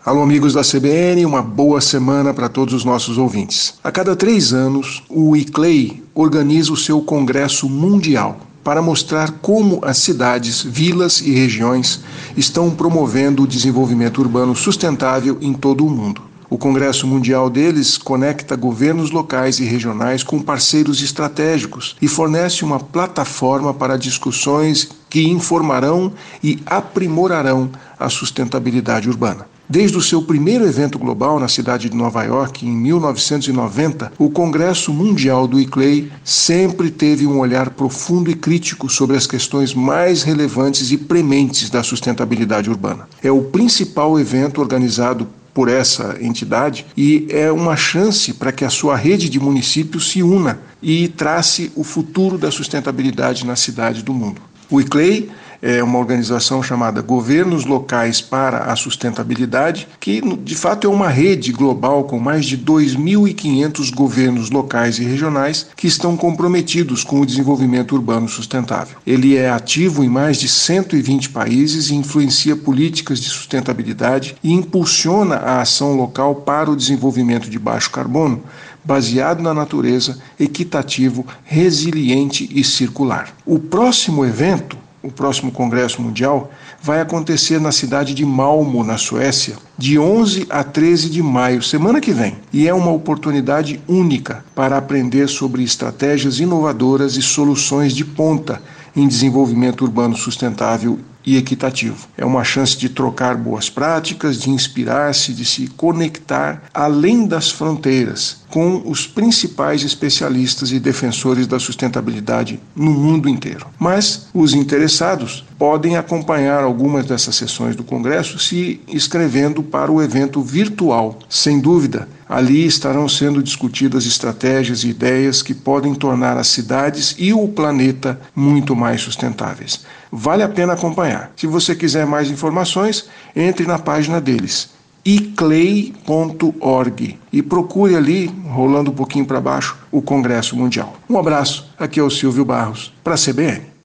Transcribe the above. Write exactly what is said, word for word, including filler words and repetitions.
Alô, amigos da C B N, uma boa semana para todos os nossos ouvintes. A cada três anos, o I C L E I organiza o seu Congresso Mundial para mostrar como as cidades, vilas e regiões estão promovendo o desenvolvimento urbano sustentável em todo o mundo. O Congresso Mundial deles conecta governos locais e regionais com parceiros estratégicos e fornece uma plataforma para discussões que informarão e aprimorarão a sustentabilidade urbana. Desde o seu primeiro evento global na cidade de Nova York, em mil novecentos e noventa, o Congresso Mundial do I C L E I sempre teve um olhar profundo e crítico sobre as questões mais relevantes e prementes da sustentabilidade urbana. É o principal evento organizado por essa entidade e é uma chance para que a sua rede de municípios se una e trace o futuro da sustentabilidade nas cidades do mundo. O I C L E I é uma organização chamada Governos Locais para a Sustentabilidade, que de fato é uma rede global com mais de dois mil e quinhentos governos locais e regionais que estão comprometidos com o desenvolvimento urbano sustentável. Ele é ativo em mais de cento e vinte países e influencia políticas de sustentabilidade e impulsiona a ação local para o desenvolvimento de baixo carbono, baseado na natureza, equitativo, resiliente e circular. O próximo evento, o próximo Congresso Mundial, vai acontecer na cidade de Malmö, na Suécia, de onze a treze de maio, semana que vem. E é uma oportunidade única para aprender sobre estratégias inovadoras e soluções de ponta em desenvolvimento urbano sustentável e equitativo. É uma chance de trocar boas práticas, de inspirar-se, de se conectar além das fronteiras com os principais especialistas e defensores da sustentabilidade no mundo inteiro. Mas os interessados podem acompanhar algumas dessas sessões do Congresso se inscrevendo para o evento virtual. Sem dúvida, ali estarão sendo discutidas estratégias e ideias que podem tornar as cidades e o planeta muito mais sustentáveis. Vale a pena acompanhar. Se você quiser mais informações, entre na página deles, i c l e i ponto org, e procure ali, rolando um pouquinho para baixo, o Congresso Mundial. Um abraço, aqui é o Silvio Barros, para a C B N.